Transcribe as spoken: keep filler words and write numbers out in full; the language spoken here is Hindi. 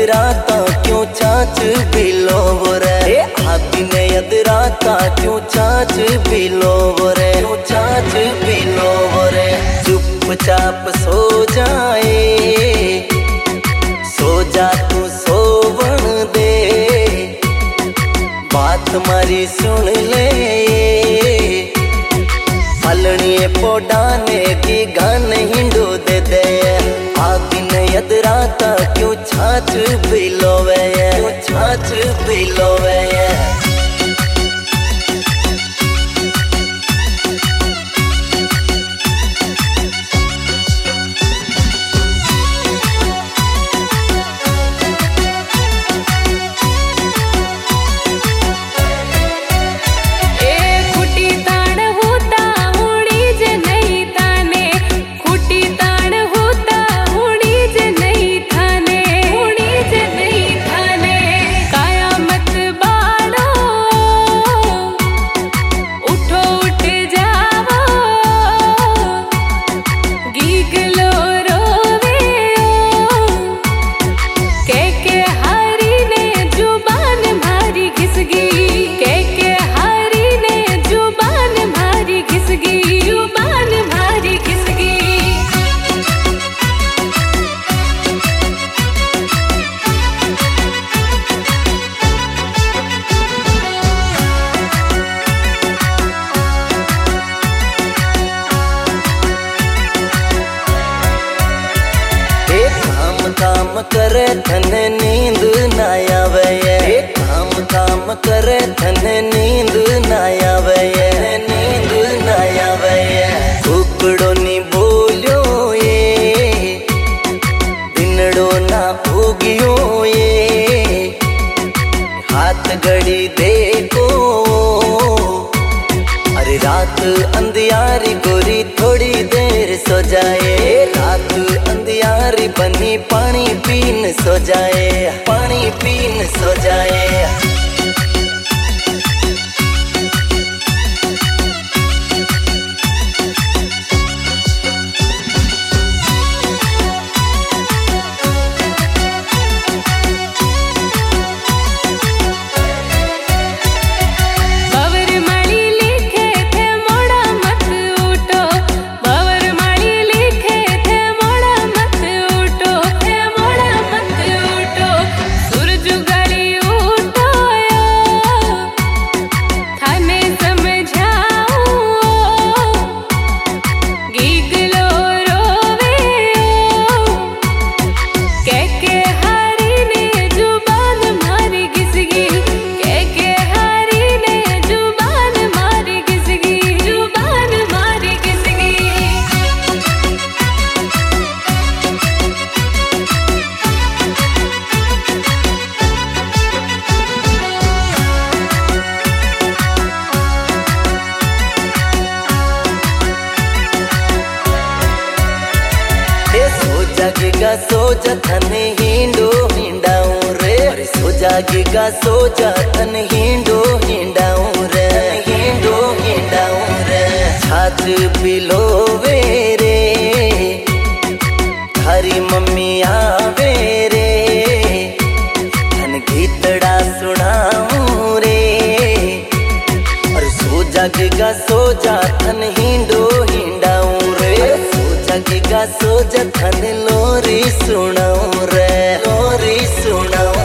अधराता क्यों छाछ बिलो रे, आदिन अधराता क्यों छाछ बिलो रे, क्यों छाछ बिलो रे। चुपचाप सो जाए, सो जा तू सोवन दे, बात मारी सुन ले। फलनी पोडाने की गान हिंडो दे दे, आदिन अधराता क्यों छाछ बिलोवे, क्यों छाछ बिलोवे। काम करे थने नींद ना आवे, काम काम करे थने नींद ना आवे, नींद ना आवे। कुकड़ो नी बोलियो ये, दिनड़ो ना उगियो ये, हाथ घड़ी देखो। अरे रात अंधियारी गोरी थोड़ी देर सो जाए, रात अंधियारी बनी पानी पीन सो जाए, पानी पीन सो जाए। जागेगा सोजा थने हिंडो हिंडाऊं रे, सो जागेगा सोजा थने हिंडो हिंडाऊं रे, हिंडो हिंडाऊं रे। छाछ बिलोवे रे, थारी मम्मी आवे रे, थन गीतड़ा सुनाऊं रे। और सो जागेगा सोजा थन हिंडो हिंडाऊं रे, जागेगा सोजा थन लोरी सुनाऊं रे, लोरी सुनाऊं।